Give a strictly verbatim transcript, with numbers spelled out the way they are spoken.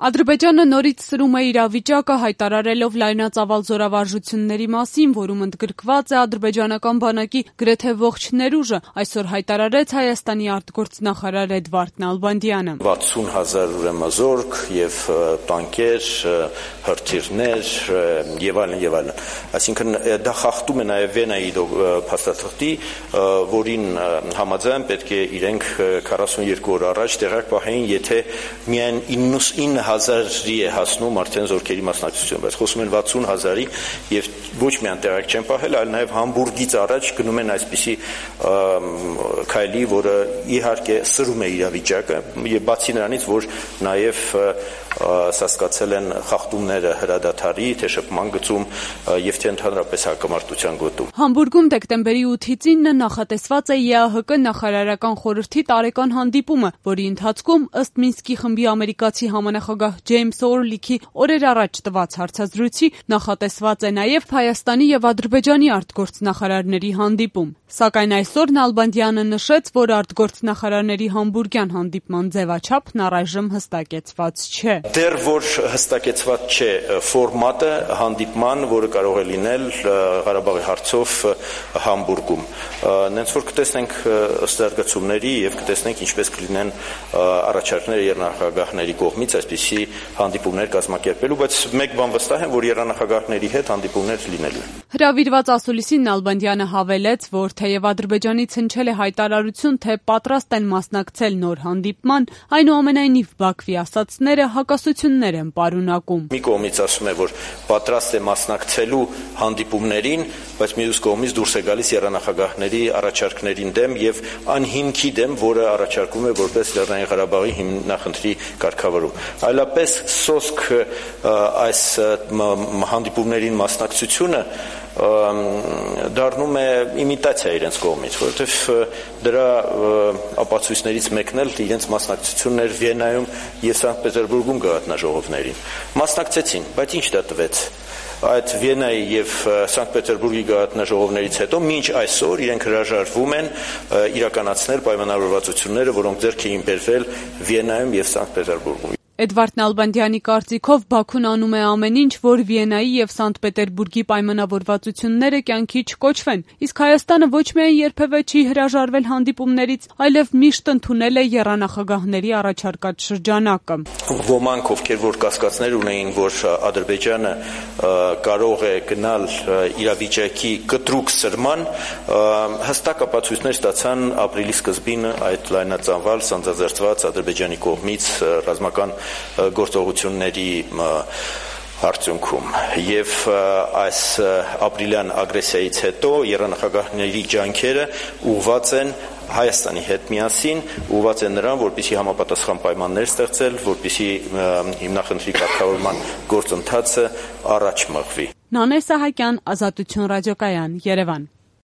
Ադրբեջանը նորից սրում է իրավիճակը, հայտարարելով լայնածավալ զորավարժությունների մասին, որում ընդգրկված է ադրբեջանական բանակի գրեթե ողջ ներուժը, այսօր հայտարարեց Հայաստանի արտգործնախարար Էդվարդ Նալբանդյանը։ վաթսուն հազար ուրեմն զորք եւ տանկեր, հրթիռներ եւ այլն եւ այլն։ Այսինքն դա խախտում է նաեւ Վենայի փաստաթղթի, որին համաձայն պետք է իրենք քառասունյոթ օր առաջ տեղակ պահեին, եթե միայն իննսուն հազարի է հասնում արդեն զորքերի մասնակցություն, բայց խոսում են վաթսուն հազարի եւ ոչ միայն տեղակ չեն պահել, այլ նաեւ Համբուրգից առաջ գնում են այսպիսի քայլի, որը իհարկե սրում է իրավիճակը եւ բացի նրանից, որ նաեւ սասկացել են խախտումները հրադադարի, թե շփման գծում եւ թե ընդհանրապես հակամարտության գոտում։ Համբուրգում դեկտեմբերի ութից ինը նախատեսված է ԵԱՀԿ նախարարական խորհրդի տարեկան հանդիպումը, որի ընթացքում ըստ Մինսկի խմբի ամերիկացի համանախագահ Ջեյմս Օրլիքի օրեր առաջ տված հարցազրույցի նախատեսված է նաեւ Հայաստանի եւ Ադրբեջանի արտգործնախարարների հանդիպում։ Սակայն այսօր Նալբանդյանը նշեց, որ արտգործնախարարների համբուրգյան հանդիպման ձևաչափն առայժմ հստակեցված չէ։ Դեռ որ հստակեցված չէ ֆորմատը հանդիպման, որը կարող է լինել Ղարաբաղի հարցով Համբուրգում։ Նենց որ կտեսնենք ըստերգացումների եւ կտեսնենք ինչպես կլինեն առաջարկները երանախագահների կողմից այսպիսի հանդիպումներ կազմակերպելու, բայց մեկ բան վստահ եմ, որ երանախագահների հետ հանդիպումներ լինելու են։ Հրավիրված ասուլիսին Նալբանդյանը հավելեց, որ թեև Ադրբեջանից հնչել է հայտարարություն, թե պատրաստ են մասնակցել նոր հանդիպման, այնուամենայնիվ Բաքվի ասածները հակասություններ են պարունակում։ Մի կողմից ասում է, որ պատրաստ է մասնակցելու հանդիպումներին, բայց մյուս կողմից դուրս է գալիս երանախագահների առաջարկներին դեմ եւ անհիմքի դեմ, որը առաջարկում է որպես Լեռնային Ղարաբաղի հիմնախնդրի կարգավորում։ Այլապես սոսկ այս հանդիպումներին մասնակցությունը դառնում է իմիտացիա իրենց կողմից, որովհետև դրա ապացույցներից մեկն էլ իրենց մասնակցությունն էր Վիեննայում եւ Սանկտ Պետերբուրգում գաղտնաժողովներին։ Մասնակցեցին, բայց ինչ դա տվեց։ Այդ Վիեննայի եւ Սանկտ Պետերբուրգի գաղտնաժողովներից հետո մինչ այսօր իրենք հրաժարվում են իրականացնել պայմանավորվածությունները, որոնք ձեռք էին բերվել Վիեննայում եւ Սանկտ Պետերբուրգում։ Էդվարդ Նալբանդյանի կարծիքով Բաքուն անում է ամեն ինչ, որ Վիեննայի եւ Սանկտ Պետերբուրգի պայմանավորվածությունները կյանքի չկոչվեն, իսկ Հայաստանը ոչ միայն երբևէ չի հրաժարվել հանդիպումներից, այլև միշտ ընդունել է եռանախագահների առաջարկած շրջանակը։ Ոմանք, ովքեր որ կասկածներ ունեին, որ Ադրբեջանը կարող է գնալ իրավիճակի կտրուկ սրման, հստակ ապացույցներ ստացան ապրիլի սկզբին այդ լայնածավալ սանձազերծված Ադրբեջանի կողմից ռազմական գործողությունների արդյունքում եւ այս ապրիլյան ագրեսիայից հետո երանախագահների ջանքերը ուղղված են Հայաստանի հետ միասին, ուղղված են նրան, որպեսզի համապատասխան պայմաններ ստեղծել, որպեսզի հիմնախնդրի կարգավորման գործընթացը առաջ մղվի։ Նանե Սահակյան, Ազատություն ռադիոկայան, Երևան։